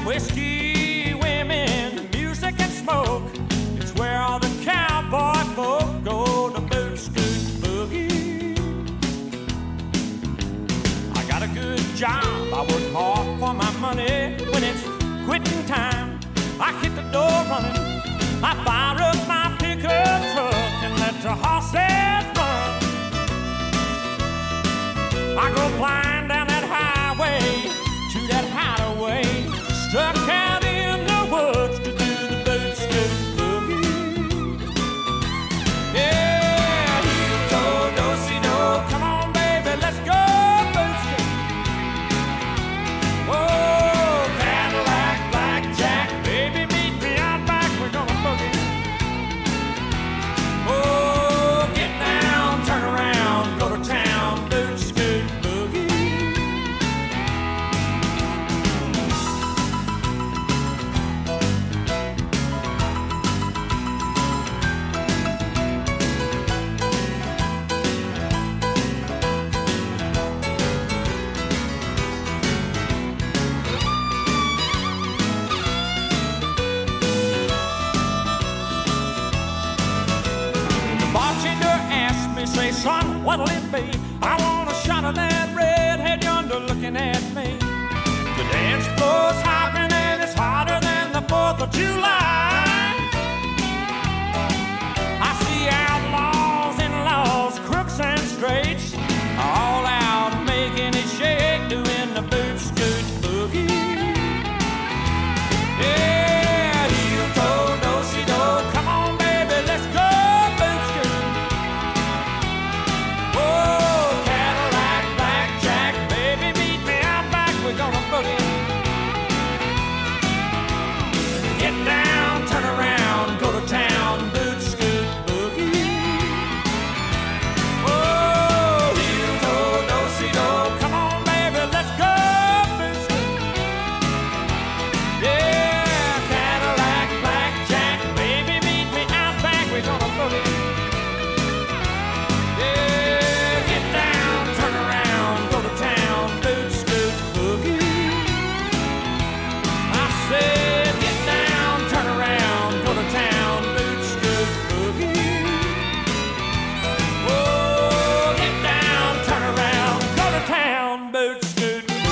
Whiskey, women, music, and smoke. It's where all the cowboy folk go to boot, scoot, boogie. I got a good job, I work hard for my money. When it's quitting time, I hit the door running. I fire up my pickup truck and let the horses run. I go flying down that highway to that hideaway, stuck out in the woods to do the boot, scoot, boogie. Yeah, heel toe, do-si-do, come on, baby, let's go boot, scoot. Oh, Cadillac, blackjack, baby, meet me out back, we're gonna boogie. Oh, get down, turn around, go to town, boot, scoot, boogie. Bartender asked me, say, son, what'll it be? I want a shot of that redhead yonder looking at me. The dance floor's hopping and it's hotter than the 4th of July. I see outlaws and laws, crooks and straights, all out making it shake, doing the boot, scoot, boogie. Yeah, heel toe, do-si-do, come on, baby, let's go. Oh, Cadillac, blackjack, baby, meet me out back, we're gonna boogie. Get down, turn around, go to town, boot, scoot, boogie. Oh, heel toe, do-si-do, come on, baby, let's go, boot, scoot. Yeah, Cadillac, blackjack, baby, meet me out back, we're gonna boogie. Yeah, get down, turn around, go to town, boot, scoot, boogie. I said, get down, turn around, go to town, boot, scoot, boogie. Oh, get down, turn around, go to town, boot, scoot, boogie.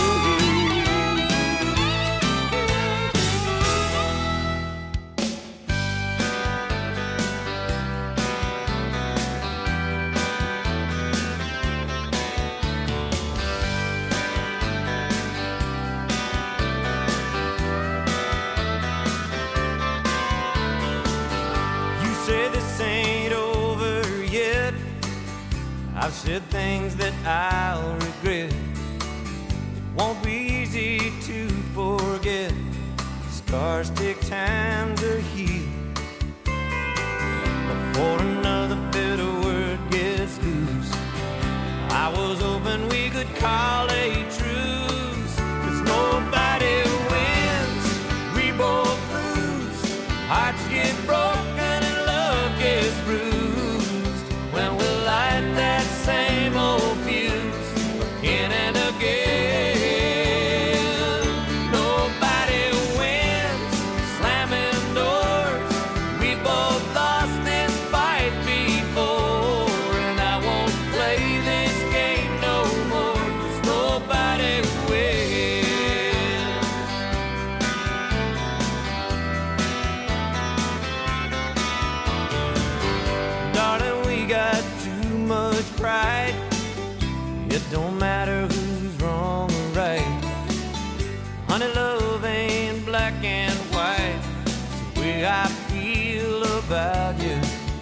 You say this ain't over yet. I've said things that I'll regret. It won't be easy to forget. Scars take time to heal before another bitter word gets loose. I was hoping we could call a truce, 'cause nobody wins, we both lose. Hearts get broken and love gets bruised when we light that same old fuse again and again. Nobody wins, slamming doors. We both lost this fight before, and I won't play this game no more, 'cause nobody wins. Darling, we got too much pride. It don't matter who's wrong or right. Honey, love ain't black and white. It's the way I feel about you.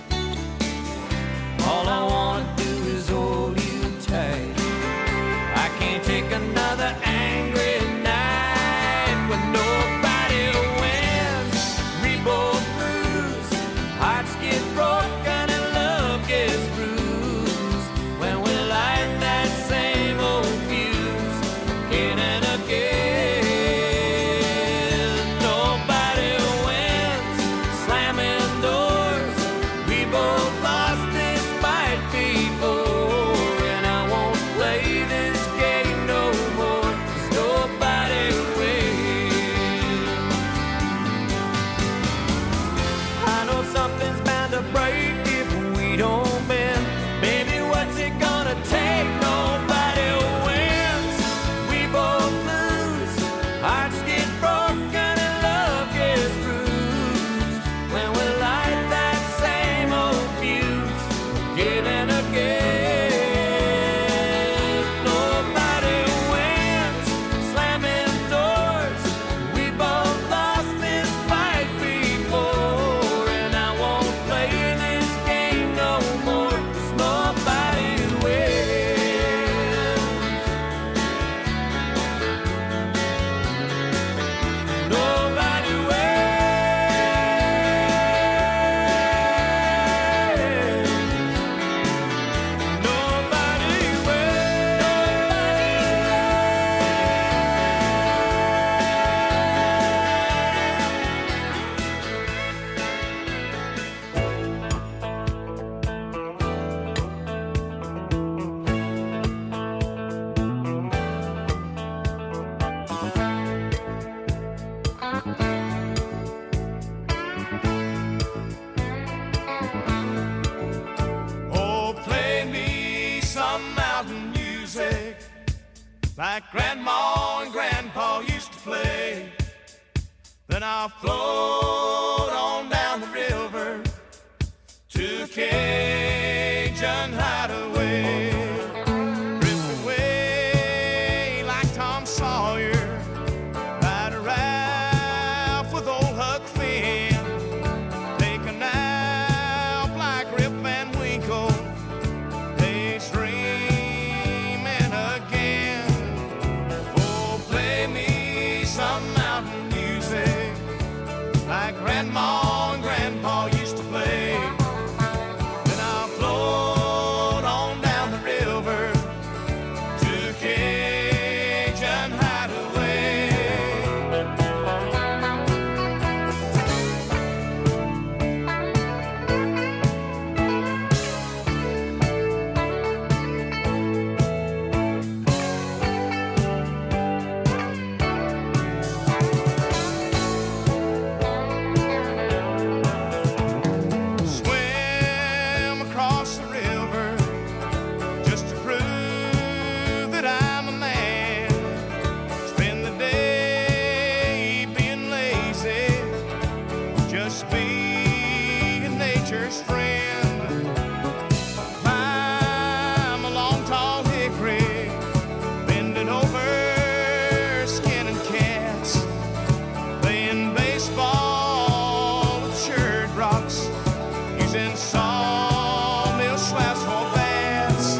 All I wanna do is hold you tight. I can't take another angry night when nobody wins, we both lose. Hearts get broken and love gets bruised when we light that same old fuse again and again. Nobody wins, music like Grandma and Grandpa used to play. Then I'll float on down the river to a Cajun hideaway. Drift away like Tom Sawyer, ride a raft with old Huck Finn. Take a nap like Rip Van Winkle, daydreaming again. Oh, play me some mountain music like Grandma and Grandpa used to play. Then I'll float on down the river to Cajun hideaway. Swim across the river just to prove that I'm a man. Spend the day being lazy, just being nature's friend. Climb a long tall hickory, bending over, skinning cats, playing baseball with shirred rocks, using sawmill slabs for bats.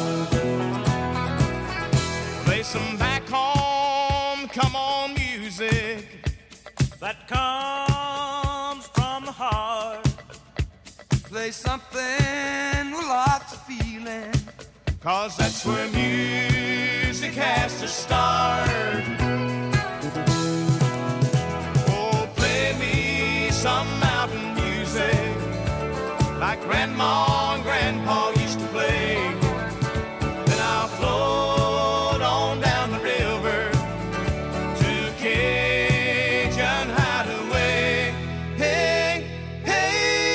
Play some back home, come on music that comes from the heart. Play something with lots of feeling, 'cause that's where music has to start. Oh, play me some mountain music like Grandma and Grandpa used to play. Then I'll float on down the river to Cajun hideaway. Hey, hey.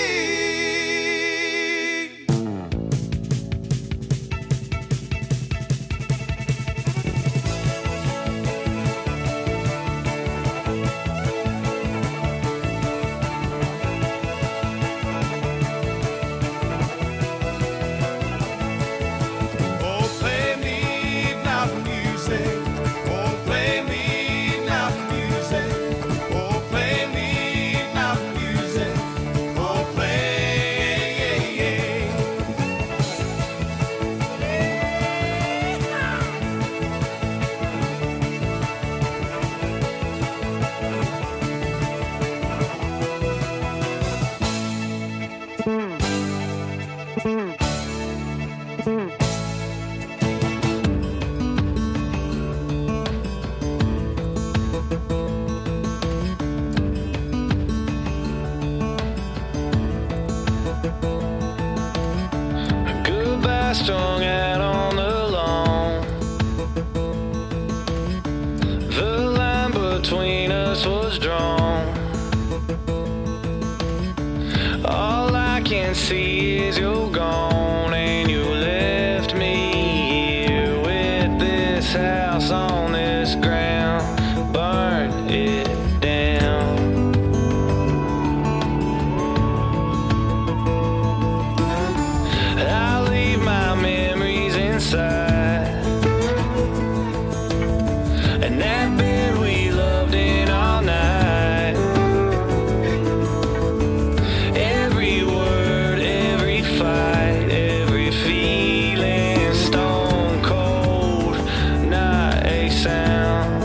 Oh, play me mountain music. Oh, play me mountain music. Oh, play me mountain music. Oh, play. Goodbye strung out on the lawn. The line between us was drawn. All I can see is you're gone, and you left me here with this house on this ground. Burn it down. I leave my memories inside, and that bed we loved in all night. Every word, every fight, every feeling, stone cold, not a sound.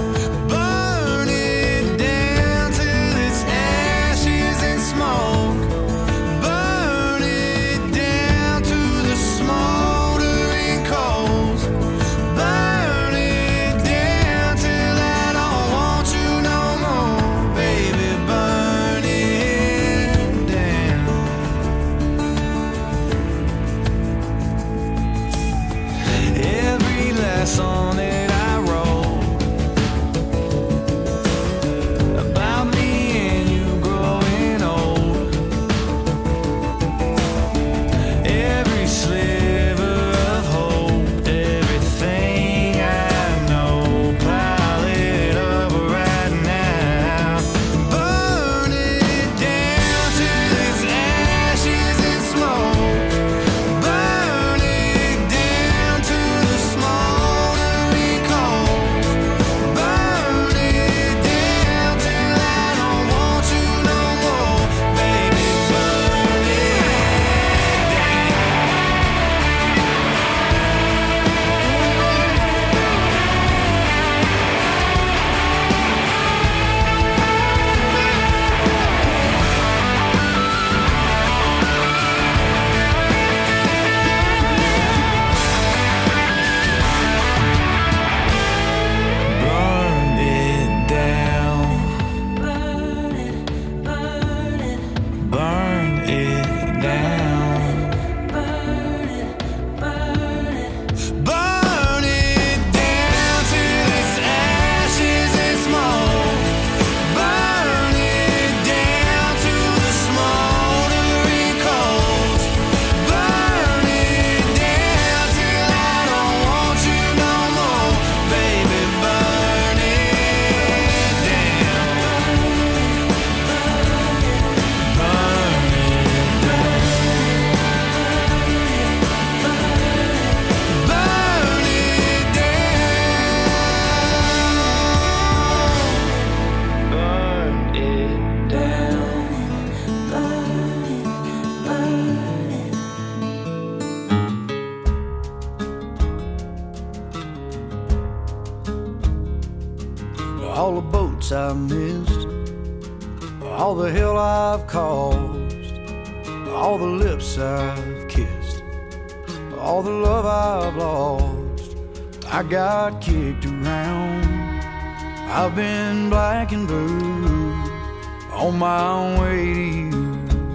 all the boats I've missed, all the hell I've caused, all the lips I've kissed, all the love I've lost. I got kicked around, I've been black and blue, on my way to you.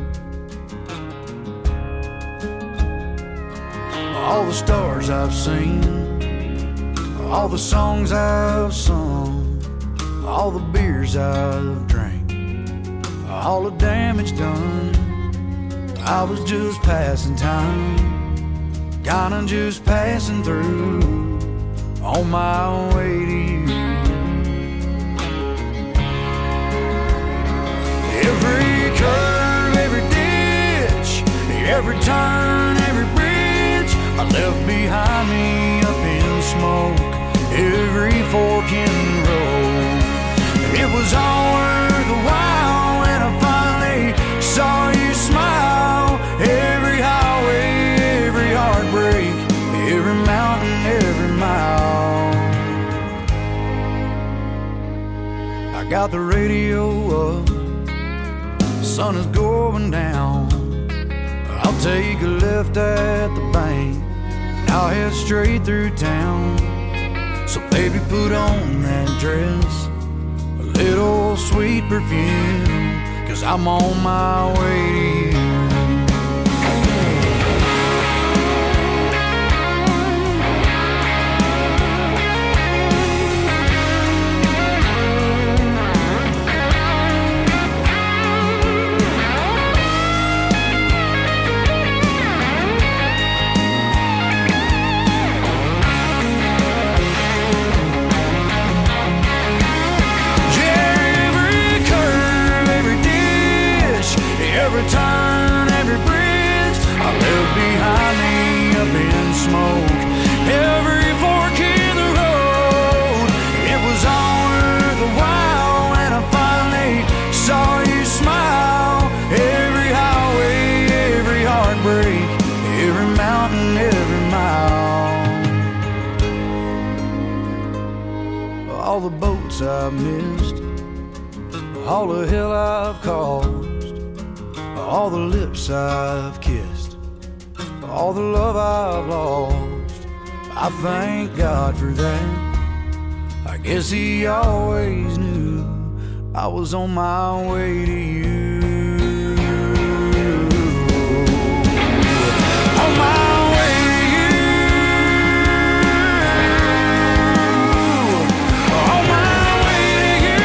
All the stars I've seen, all the songs I've sung, all the beers I've drank, all the damage done. I was just passing time, kinda just passing through, on my way to you. Every curve, every ditch, every turn, every bridge I left behind me up in smoke, every fork in the road. It was all worth a while when I finally saw you smile. Every highway, every heartbreak, every mountain, every mile. I got the radio up, the sun is going down. I'll take a left at the bank, I'll head straight through town. So baby, put on that dress, a little sweet perfume, 'cause I'm on my way to you. Every turn, every bridge I left behind me up in smoke, every fork in the road. It was all worth a while when I finally saw you smile. Every highway, every heartbreak, every mountain, every mile. All the boats I've missed, all the hell I've caused, all the lips I've kissed, all the love I've lost. I thank God for that. I guess He always knew I was on my way to you. On my way to you. On my way to you.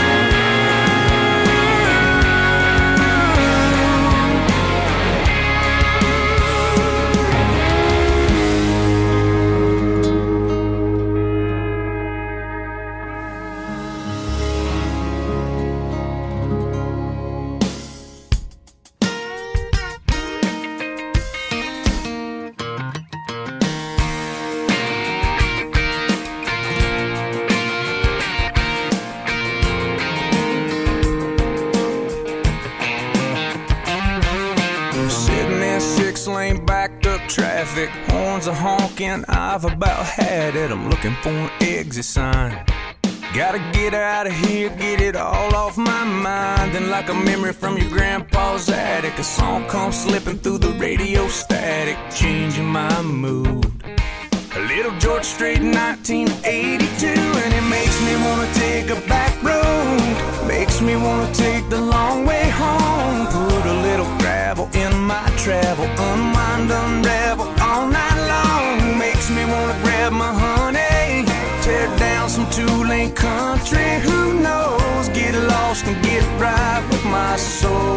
Lane backed up traffic, horns are honking, I've about had it. I'm looking for an exit sign, gotta get out of here, get it all off my mind. And like a memory from your grandpa's attic, a song comes slipping through the radio static, changing my mood. A little George Strait, 1982, and it makes me wanna take a back road, makes me wanna take the long way home. Put a little gravel in my travel, unwind, unravel all night long. Makes me wanna grab my honey, tear down some two-lane country. Who knows? Get lost and get right with my soul.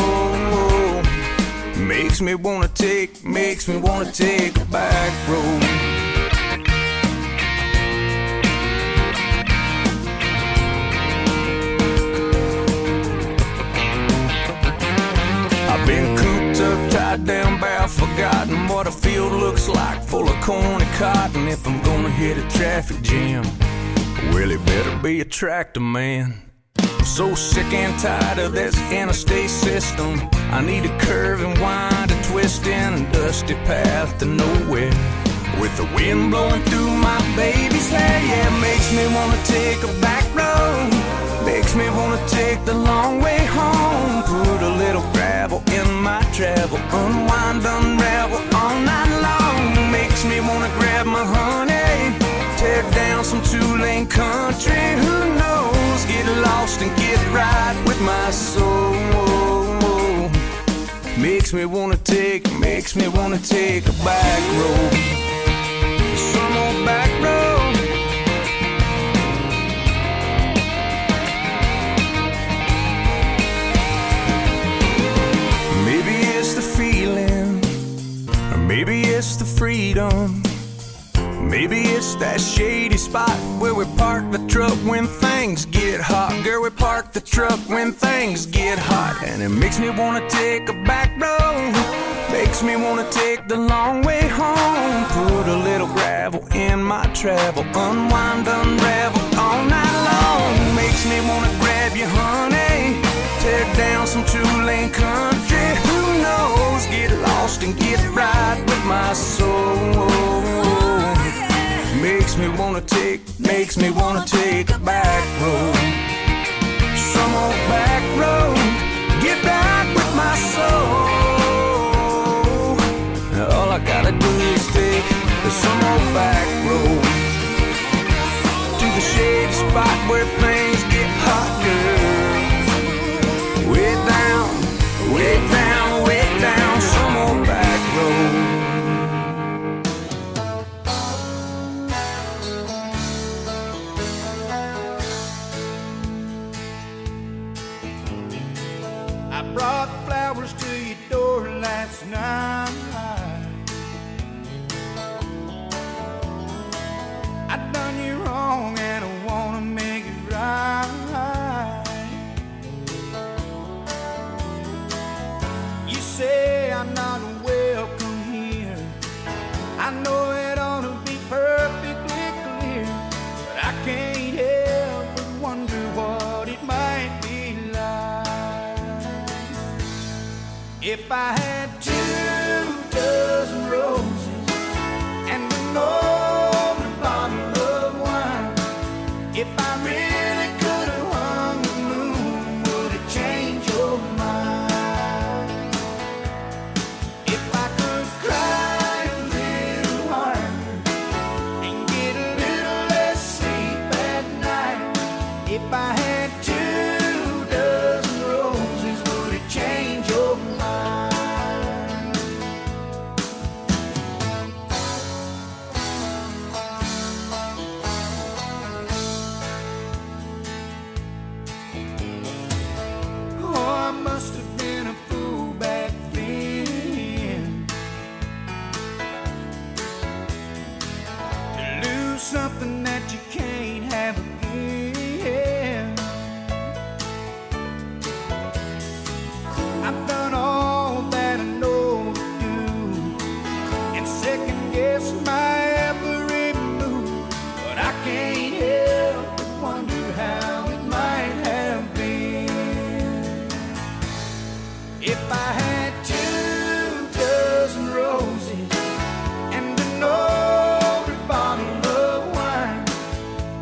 Makes me wanna take a back road. Been cooped up, tied down, bound, forgotten what a field looks like, full of corn and cotton. If I'm gonna hit a traffic jam, well, it better be a tractor man. I'm so sick and tired of this interstate system. I need a curve and wind, a twist in a dusty path to nowhere, with the wind blowing through my baby's hair. Yeah, it makes me wanna take a back road, travel, unwind, unravel all night long. Makes me wanna grab my honey, tear down some two-lane country. Who knows? Get lost and get right with my soul. Makes me wanna take a back road, some old back road. Maybe it's the feeling, or maybe it's the freedom. Maybe it's that shady spot where we park the truck when things get hot. Girl, we park the truck when things get hot. And it makes me wanna take a back road, makes me wanna take the long way home. Put a little gravel in my travel, unwind, unravel all night long. Makes me wanna grab you, honey, tear down some two-lane country. Who knows? Get lost and get right with my soul. Makes me wanna take a back road, some old back road. Get back with my soul. All I gotta do is take some old back road to the shady spot where things get hot, girl. Way down, way down, way down, some old back road. I brought flowers to your door last night. I done you wrong and I wanna make it right. You say I'm not welcome here. I know it ought to be perfectly clear, but I can't help but wonder what it might be like if I had 2 dozen roses and an open bottle of wine. If I really could have hung the moon, would it change your mind? If I could cry a little harder and get a little less sleep at night. If I had 2 dozen roses, would it change your mind? Oh, I must have been a fool back then to lose something that you can't have again. I've done all that I know to do and second guess my every move, but I can't help but wonder how it might have been if I had 2 dozen roses and an old bottle of wine.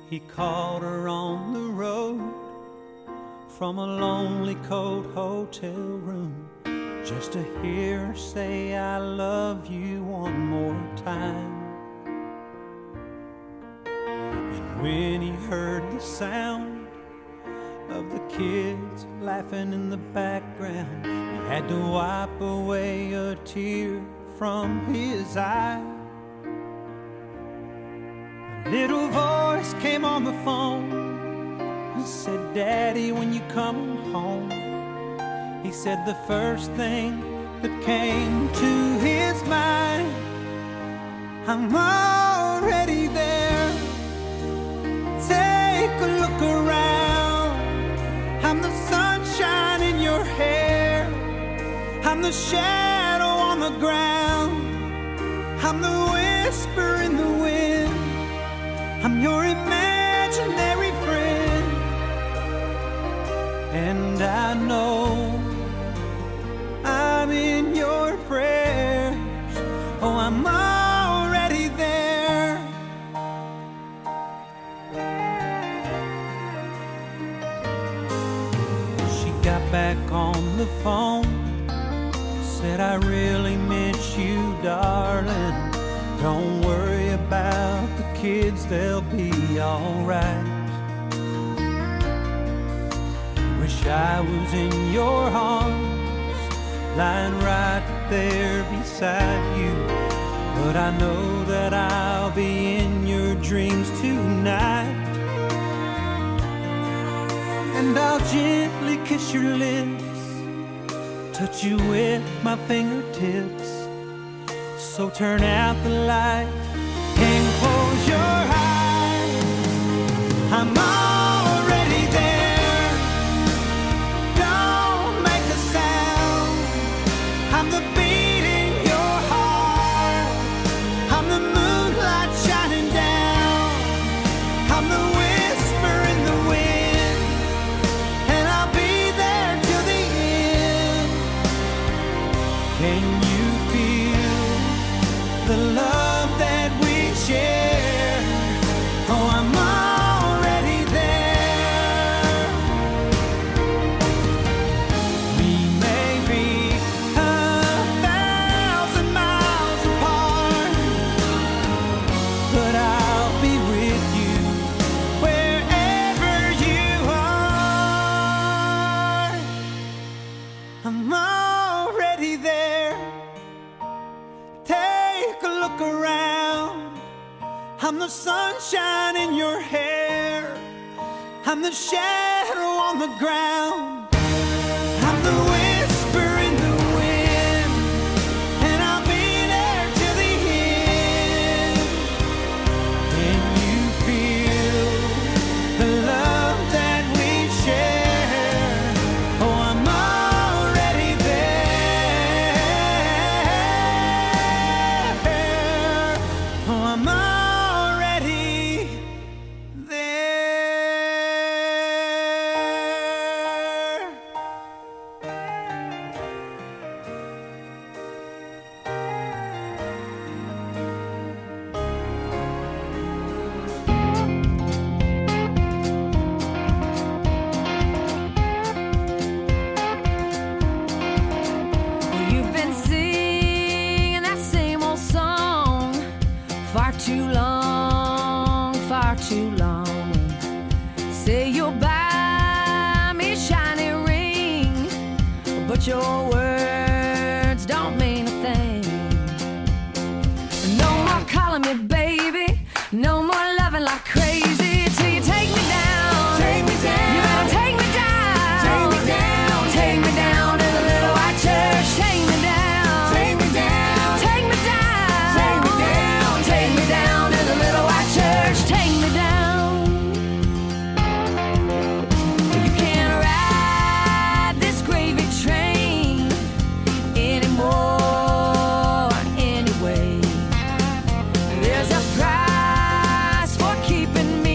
He called her on the road from a lonely cold hotel room, just to hear her say I love you one more time. And when he heard the sound of the kids laughing in the background, he had to wipe away a tear from his eye. A little voice came on the phone and said, Daddy, when you coming home? He said the first thing that came to his mind, I'm already there. Take a look around. I'm the sunshine in your hair. I'm the shadow on the ground. I'm the whisper in the wind. I'm your imaginary friend. And I know I'm in your prayers. Oh, I'm already there. She got back on the phone, said I really miss you, darling. Don't worry about the kids, they'll be alright. Wish I was in your arms, lying right there beside you, but I know that I'll be in your dreams tonight. And I'll gently kiss your lips, touch you with my fingertips. So turn out the light and close your eyes. I'm already there. Don't make a sound. I'm the beat in your heart. I'm the moonlight shining down. I'm the whisper in the wind. And I'll be there till the end. Can you feel the love that we share? Oh, I'm already there. We may be 1,000 miles apart, but I'll be with you wherever you are. I'm already there. Take a look around. I'm the sunshine in your hair. I'm the shadow on the ground. I'm the whisper in the wind. And I'll be there till the end. Can you feel the love that we share? Oh, I'm already there. Oh, I'm already there. You've been singing that same old song far too long, far too long. Say you'll buy me a shiny ring, but your words don't mean a thing. No more calling me baby, no more loving like crazy till you take me down. Take me down. You better take me down. Take me down. Take me down to the little white church. Take me down. Take me down. Take me down. Take me down. Take me down to the little white church. Take me down. You can't ride this gravy train anymore anyway. There's a price for keeping me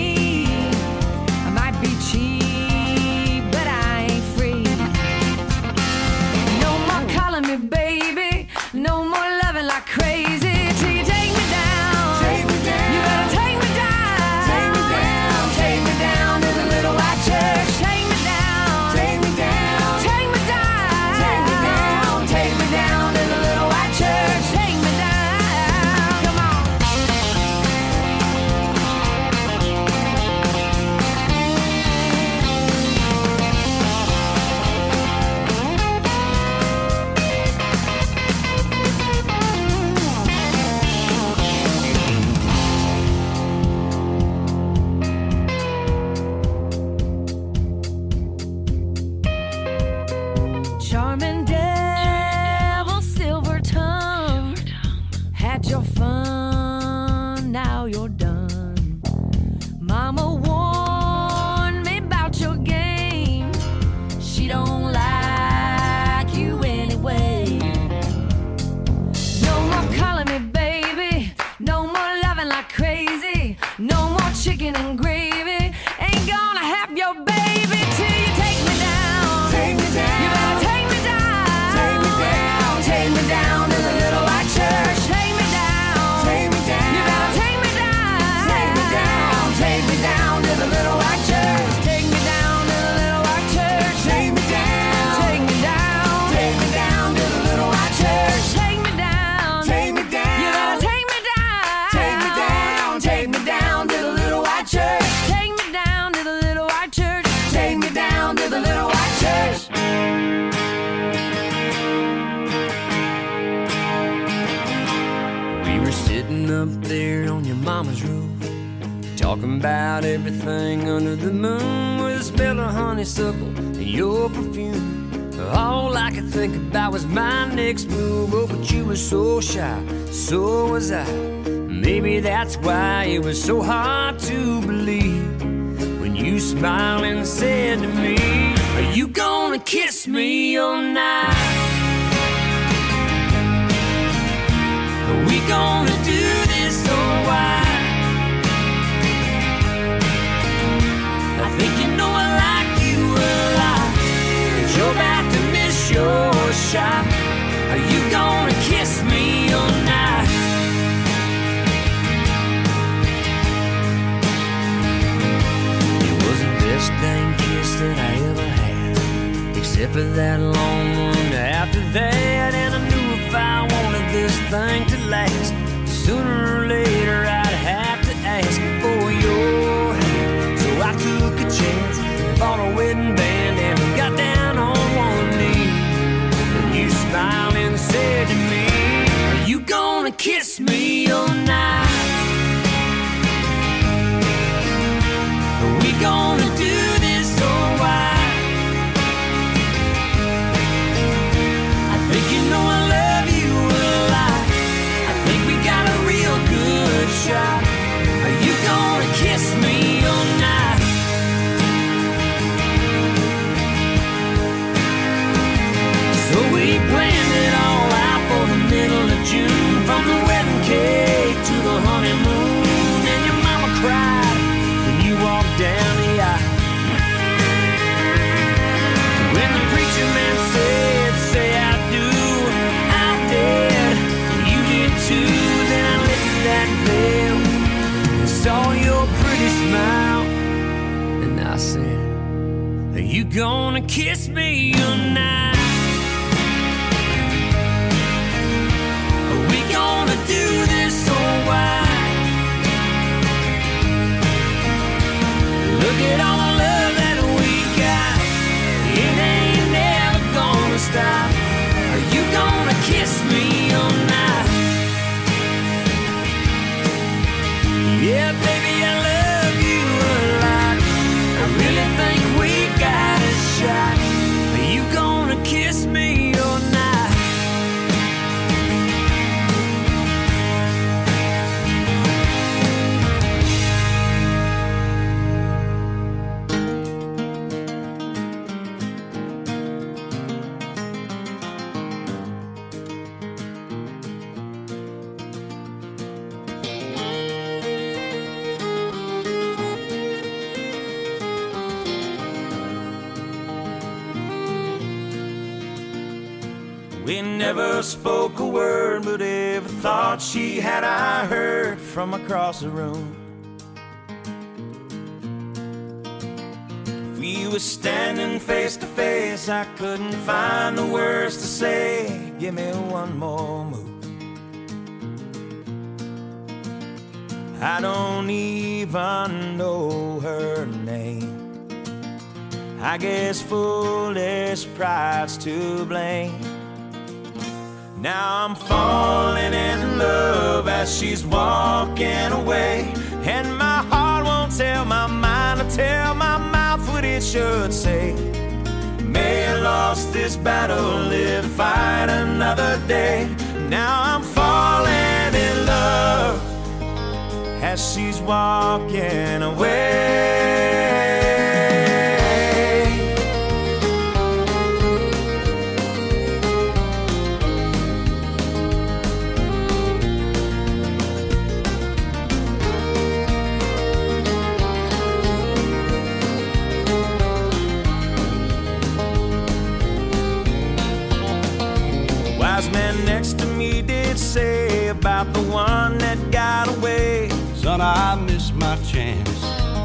baby. No more chicken and gravy. Ain't gonna have your baby till you take me down. Take me down. You better take me down. Take me down. Take me down to the little white church. Take me down. Take me down. You better take me down. Take me down. Take me down to the little white church. Take me down to the little white church. Take me down. Take me down. Take me down to the little white church. Take me down. Take me down. You better take me down. Take me down. Take me down to the little white church. Take me down to the little white church. Take me down to the little white church. We were sitting up there on your mama's roof, talking about everything under the moon, with a smell of honeysuckle and your perfume. All I could think about was my next move. Oh, but you were so shy, so was I. Maybe that's why it was so hard to believe when you smiled and said to me, are you gonna kiss me all night? Are we gonna do this or why? I think you know I like you a lot, but you're about to miss your shot. Are you gonna kiss me all night? It was the best dang kiss that I ever had, except for that long one after that. And I knew if I wanted this thing to last, sooner or later I'd have to ask for your hand. So I took a chance, bought a wedding band, and we got down on one knee. And you smiled and said to me, are you gonna kiss me all night? Are we gonna do this or why? I think you know I love you a lot. I think we got a real good shot. Are you gonna kiss me all night? So we planned it all out for the middle of June, from the wedding cake to the honeymoon. And your mama cried when you walked down the aisle. When the preacher man said, say I do, I did, and you did too. Then I lifted that veil and saw your pretty smile, and I said, are you gonna kiss me all night? Are we gonna do this or why? Look at all the love that we got, it ain't never gonna stop. Are you gonna kiss me all night? Yeah, baby, I love you a lot. I really think we got a shot. Are you gonna kiss me all night? We never spoke a word, but every thought she had I heard from across the room. If we were standing face to face, I couldn't find the words to say, give me one more move. I don't even know her name. I guess foolish pride's to blame. Now I'm falling in love as she's walking away, and my heart won't tell my mind to tell my mouth what it should say. May have lost this battle, live, fight another day. Now I'm falling in love as she's walking away. now's my chance.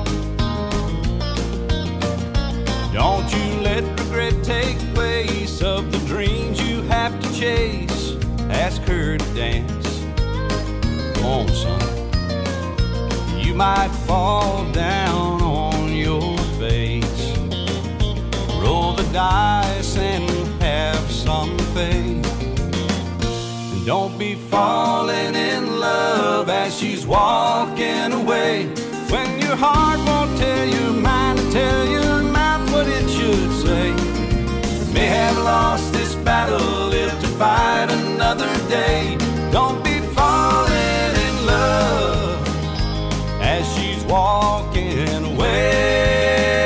Don't you let regret take place of the dreams you have to chase. Ask her to dance. Come on, son. You might fall down on your face. Roll the dice and have some faith. And don't be falling in love as she's walking away. When your heart won't tell your mind to tell your mouth what it should say. May have lost this battle, live to fight another day. Don't be falling in love as she's walking away.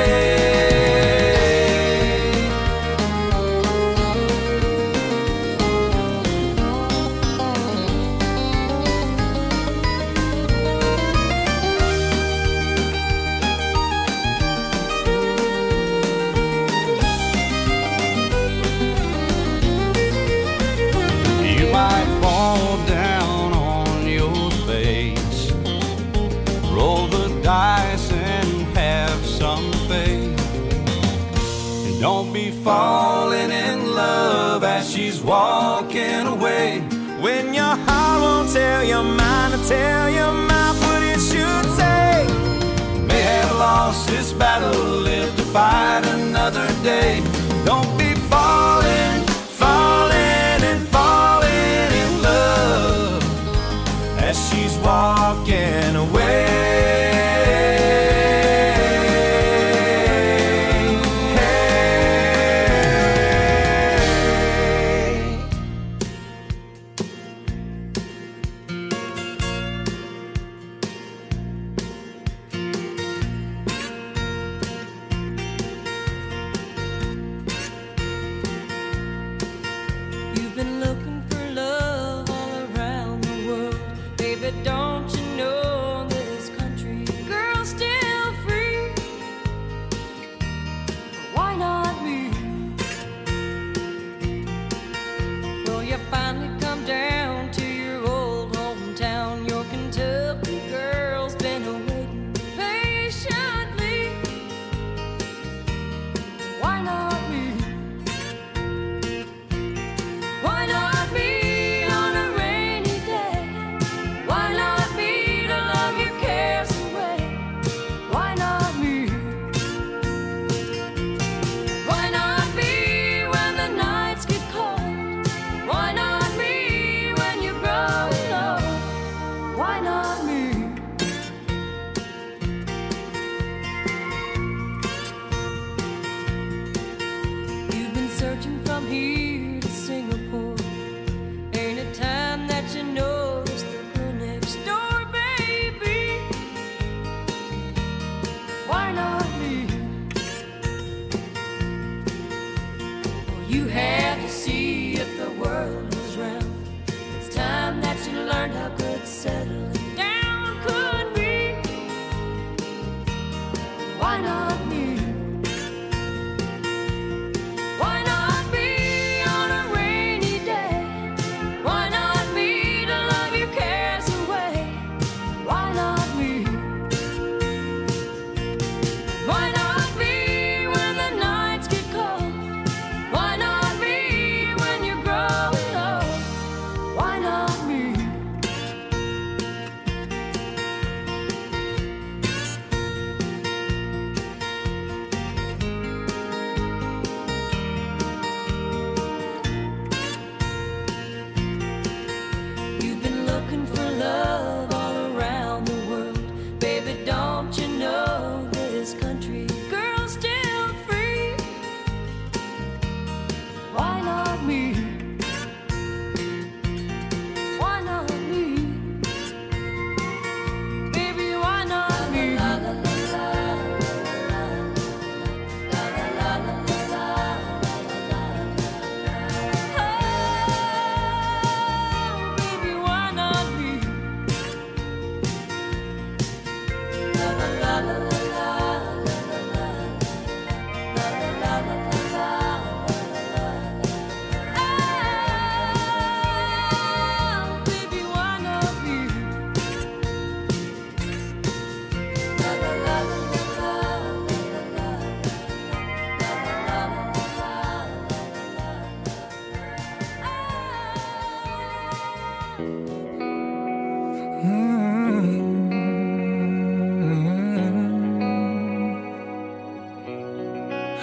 Don't be falling in love as she's walking away. When your heart won't tell your mind to tell your mouth what it should say. May have lost this battle, live to fight another day. Don't be falling, falling and falling in love as she's walking away.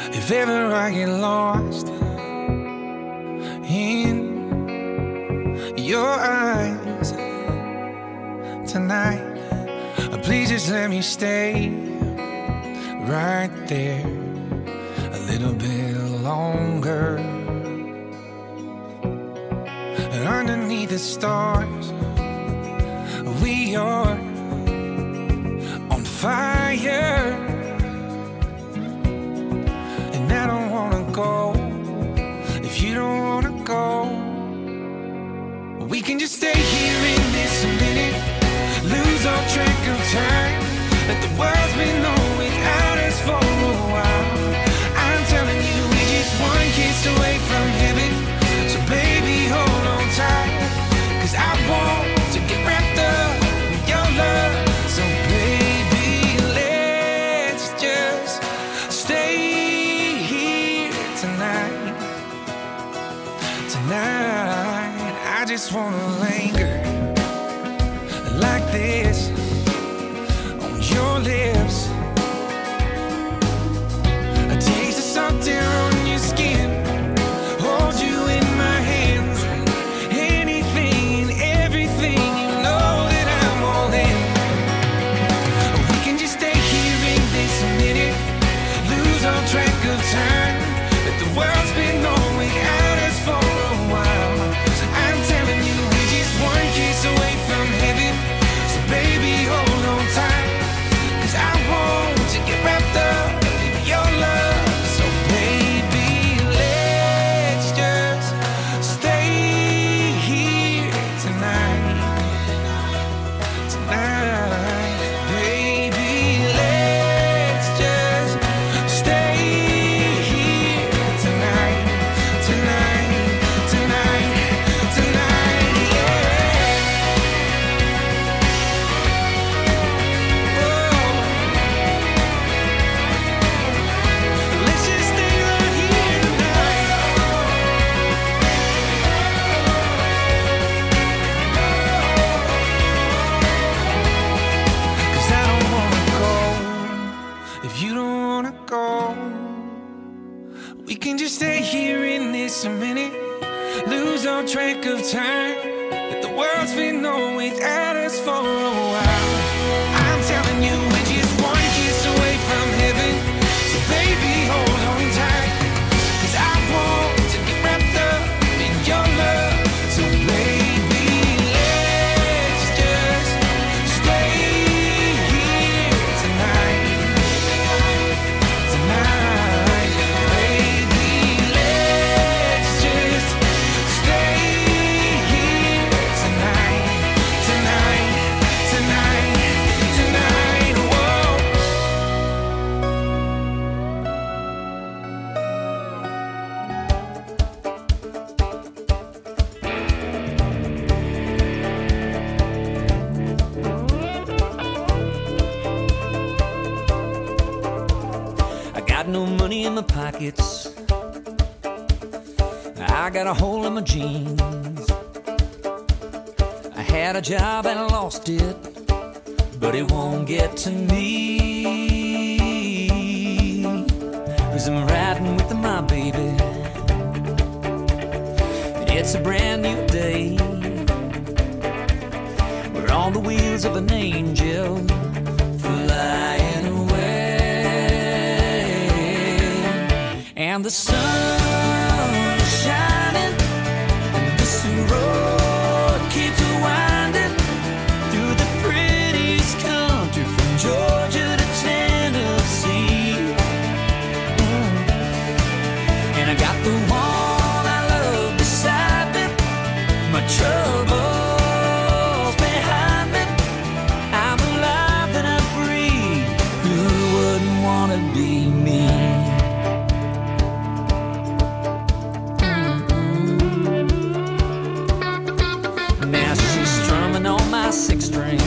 If ever I get lost in your eyes tonight, please just let me stay right there a little bit longer. Underneath the stars, we are on fire, and I don't wanna go if you don't wanna go. We can just stay here in this minute, lose all track of time, let the world's been on without us for a while. I'm telling you, we're just one kiss away from heaven, so baby hold on tight, 'cause I want to get wrapped up in your love. So baby, let's just stay here tonight. Tonight, I just wanna linger like this on your lips, a taste of salt air on your skin, hold you in my hands, anything, everything, you know that I'm all in. We can just stay here in this minute, lose all track of time, let the world's been on without us for a while. So I'm telling you, we're just one kiss away from heaven, so baby hold on tight, 'cause I want to get wrapped up in your love. So baby, let's just stay here tonight. Tonight, baby, let's just stay here tonight. Tonight, tonight, tonight, yeah. Oh, let's just stay right here tonight. 'Cause I don't wanna go if you don't wanna go. We can just stay here in this a minute, lose all track of time, let the world's been on without us for a while. I'm telling you, we're just one kiss away from heaven, so baby hold on tight, 'cause I want to get wrapped up in your love. So baby, let's just stay here tonight. Tonight, baby, let's just stay here tonight. Tonight, tonight, tonight, whoa. I got no money in my pockets. I got a hole in my jeans. I had a job and I lost it, but it won't get to me. 'Cause I'm riding with my baby. It's a brand new day. We're on the wheels of an angel flying away. And the sun is shining, and this road keeps winding through the prettiest country from Georgia to Tennessee. And I got the one I love beside me, my troubles behind me. I'm alive and I'm free. Who wouldn't wanna be me? Now she's strumming on my six string.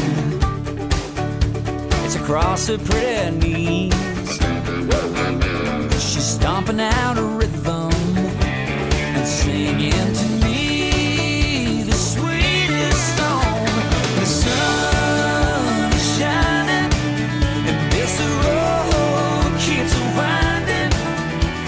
It's across her pretty knees. She's stomping out a rhythm and singing to me the sweetest song. The sun is shining, and this road keeps winding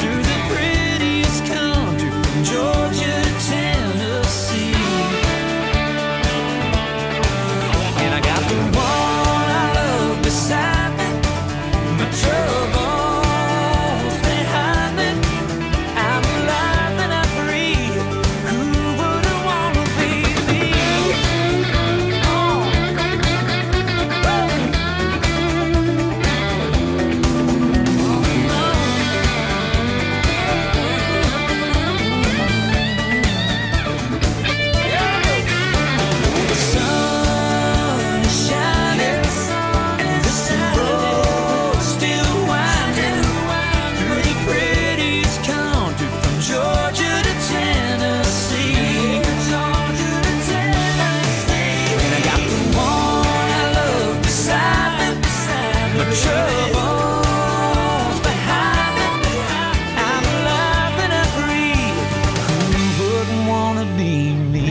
troubles behind me. I'm alive and I'm free. Who wouldn't wanna be me?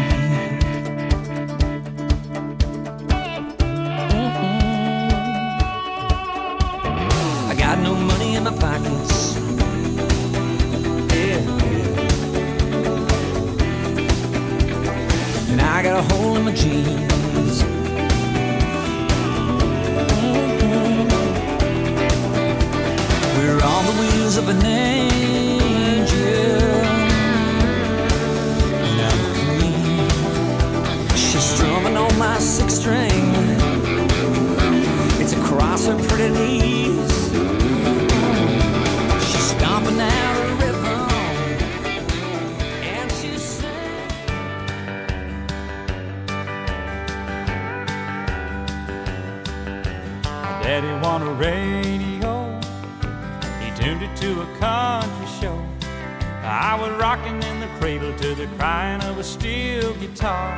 I got no money in my pockets. And I got a hole in my jeans. We're on the wheels of an angel. And I'm free. She's strumming on my sixth string. It's across her pretty knees. She's stomping out a rhythm. And she's singing. Daddy won a radio. He tuned it to a country show. I was rocking in the cradle to the crying of a steel guitar.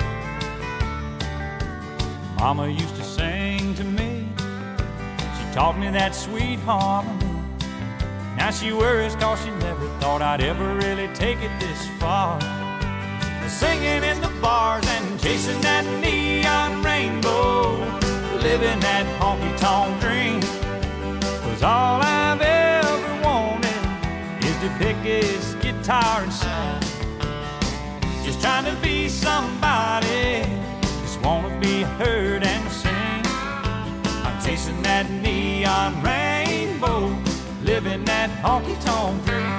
Mama used to sing to me. She taught me that sweet harmony. Now she worries 'cause she never thought I'd ever really take it this far. Singing in the bars and chasing that neon rainbow, living that honky-tonk dream. 'Cause all I've ever wanted is to pick his guitar and sing. Just trying to be somebody, just wanna be heard and sing. I'm chasing that neon rainbow, living that honky-tonk dream.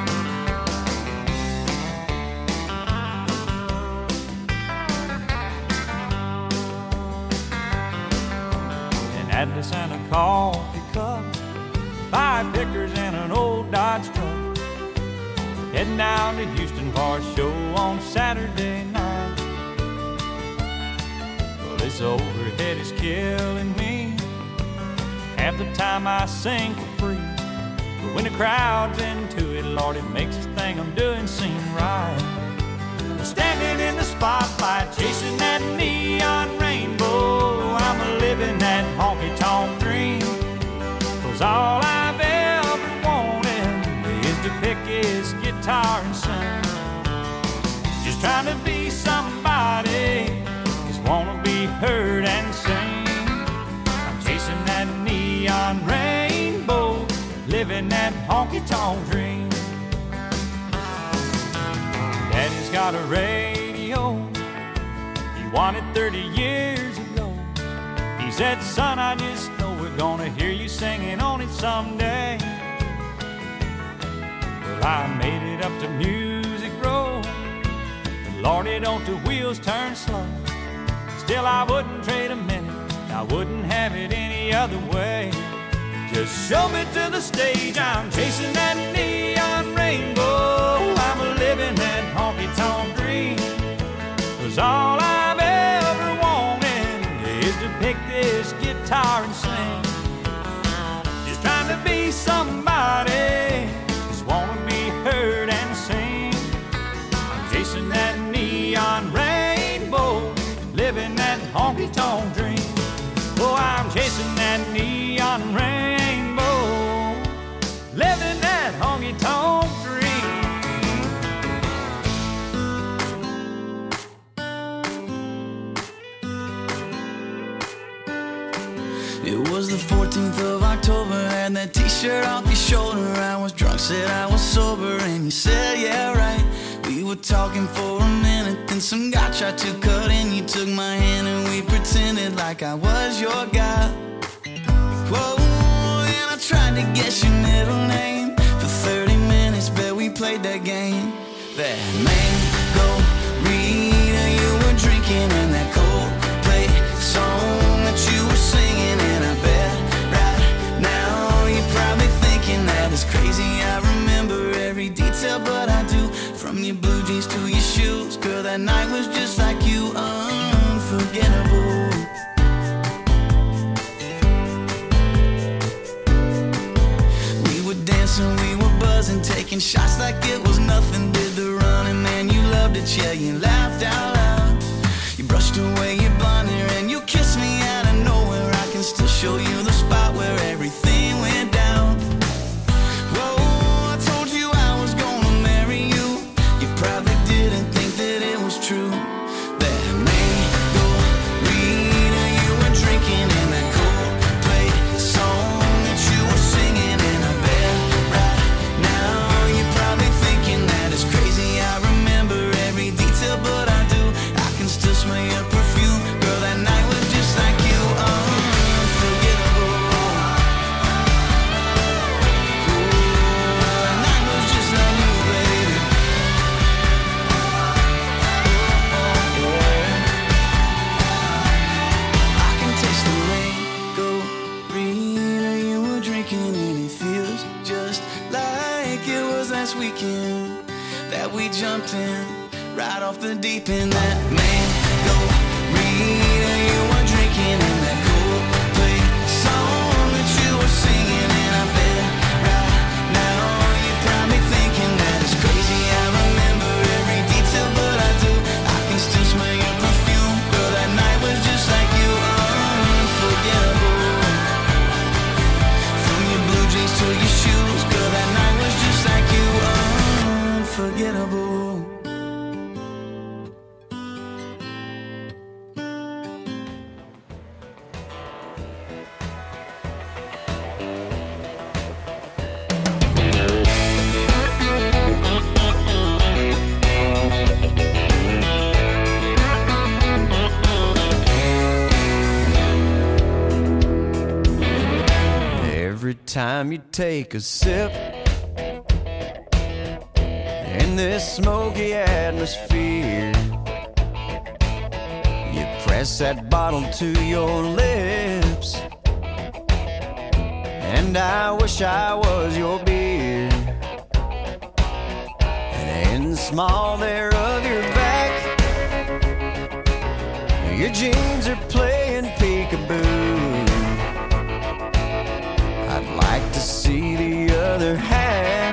Atlas and a coffee cup, 5 pickers and an old Dodge truck. Heading down to Houston for a show on Saturday night. Well, this overhead is killing me. Half the time I sing for free, but when the crowd's into it, Lord, it makes this thing I'm doing seem right. Standing in the spotlight, chasing that neon rainbow, I'm living that honky-tonk dream. 'Cause all I've ever wanted is to pick his guitar and sing. Just trying to be somebody, just wanna be heard and sing. I'm chasing that neon rainbow, living that honky-tonk dream. Daddy's got a radio, he won it 30 years ago. He said, son, I just know we're gonna hear you singing on it someday. Well, I made it up to Music Row, but Lordy, don't the wheels turn slow. Still, I wouldn't trade a minute, I wouldn't have it any other way. Just show me to the stage, I'm chasing that neon rainbow, I'm living that honky-tonk dream. 'Cause all I've ever wanted is to pick this guitar and sing. Just trying to be somebody, just wanna be heard and sing. I'm chasing that neon rainbow, living that honky-tonk dream. Oh, I'm chasing that neon rainbow, living that honky-tonk dream. It was the 14th of October, had that t-shirt off your shoulder. I was drunk, said I was sober, and you said, yeah, right. We were talking for a minute, then some guy tried to cut in. You took my hand and we pretended like I was your guy. Whoa, and I tried to guess your middle name. For 30 minutes, bet we played that game. That mango Rita you were drinking, and that Coldplay song that you were singing. And I bet right now you're probably thinking that it's crazy I remember every detail, but I do. From your blue jeans to your shoes, girl, that night was just like you, unforgettable. We were dancing, we were buzzing, taking shots like it was nothing. Did the running, man, you loved it, yeah, you laughed out loud. You brushed away your blonde hair and you kissed me out of nowhere. I can still show you the spot where weekend that we jumped in right off the deep end. That mango reader you were drinking in that Coldplay song that you were singing, and I bet right now you're probably thinking that it's crazy. I remember every detail, but I do. I can still smell your perfume, girl. That night was just like you, unforgettable. From your blue jeans to your shoes, girl. That night was just like you, unforgettable. Every time you take a sip in this smoky atmosphere, you press that bottle to your lips, and I wish I was your beer. And in the small there of your back, your jeans are playing peekaboo. I'd like to see the other half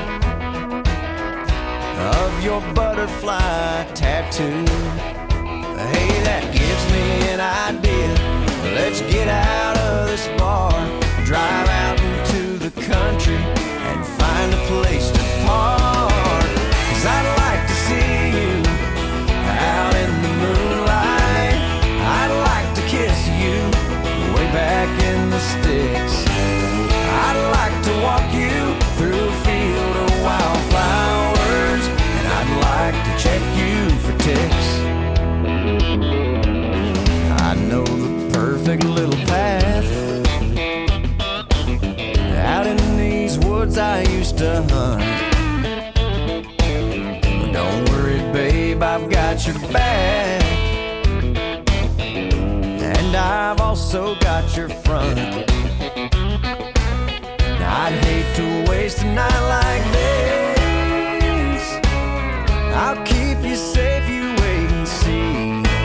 of your butterfly tattoo. Hey, that gives me an idea. Let's get out of this bar, drive out into the country, and find a place to park. 'Cause I'd like to see you out in the moonlight. I'd like to kiss you way back in the sticks. I'd like to walk you through a field of wildflowers, and I'd like to check you for ticks. I know the perfect little path out in these woods I used to hunt. But don't worry, babe, I've got your back, and I've also got your front. I'd hate to waste a night like this. I'll keep you safe, you wait and see.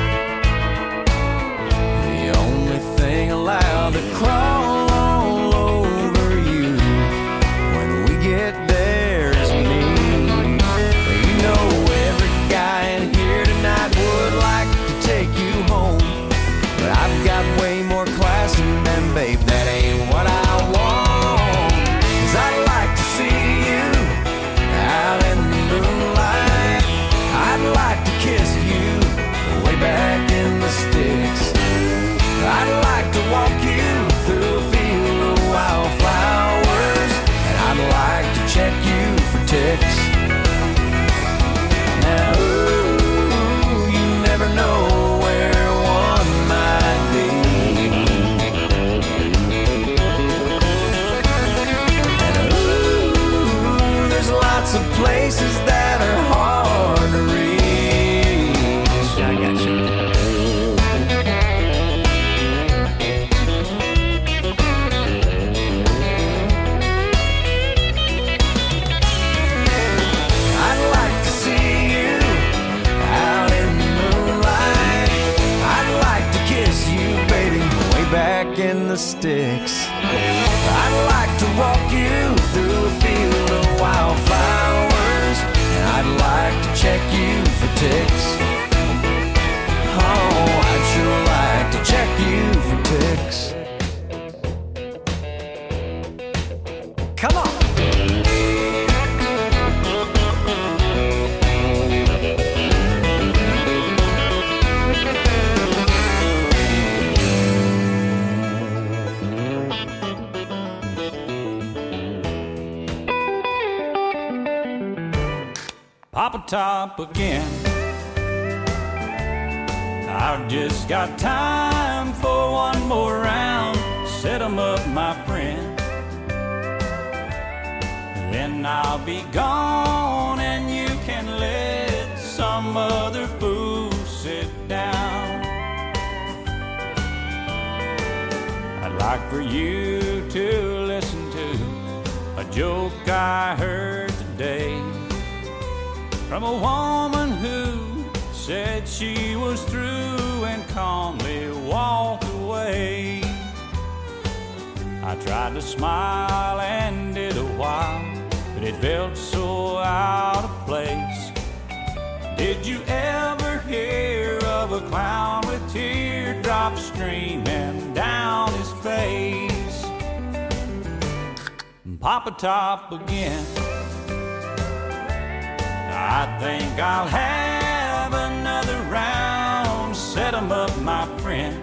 The only thing allowed to crawl all over you when we get there is me. You know every guy in here tonight would like to take you home, but I've got way more class than them, babe, that ain't what I want. I'd like to see you out in the moonlight. I'd like to kiss you way back in the sticks. I'd like to walk you through a field of wildflowers, and I'd like to check you for ticks. Now, ooh, you never know where one might be. Lots of places that are hard to reach. I got you. I'd like to see you out in the moonlight. I'd like to kiss you, baby, way back in the sticks. I'd like to walk you through a field of wildflowers, and I'd like to check you for ticks. Oh, I'd sure like to check you for ticks. Come on! Papa Top again. I've just got time for one more round. Set 'em up, my friend. Then I'll be gone and you can let some other fool sit down. I'd like for you to listen to a joke I heard today. from a woman who said she was through and calmly walked away. I tried to smile and did a while, but it felt so out of place. Did you ever hear of a clown with teardrops streaming down his face? Papa Top again. I think I'll have another round. Set 'em up, my friend.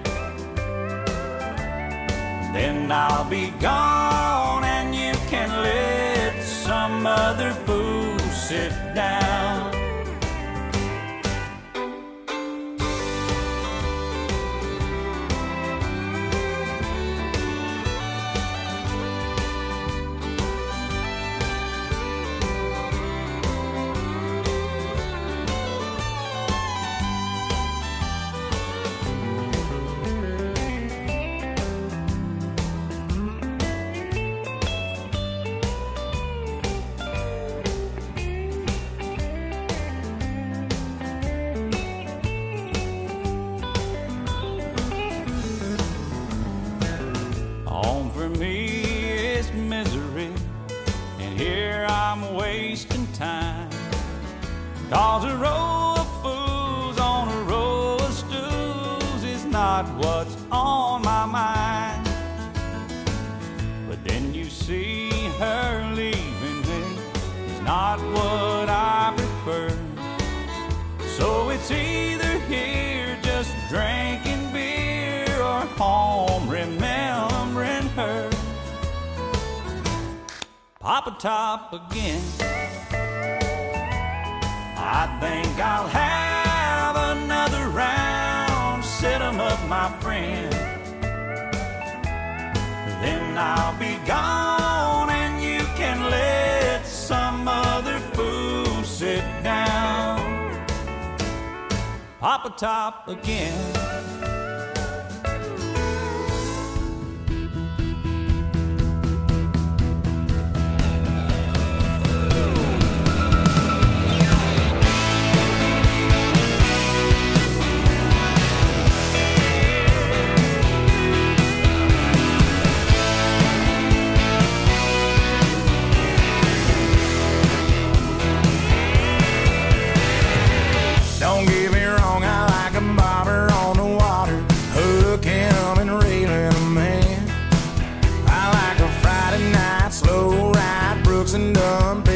Then I'll be gone and you can let some other fool sit down. Home for me is misery, and here I'm wasting time. 'Cause a row of fools on a row of stools is not what's on my mind. But then you see her leaving me is not what I prefer. So it's either here just drinking beer or home remembering her. Papa Top again. I think I'll have another round. Set 'em up, my friend. Then I'll be gone and you can let some other fool sit down. Papa Top again. Don't get me wrong, I like a bobber on the water, hooking 'em and reeling 'em in. I like a Friday night slow ride, Brooks and Dunn.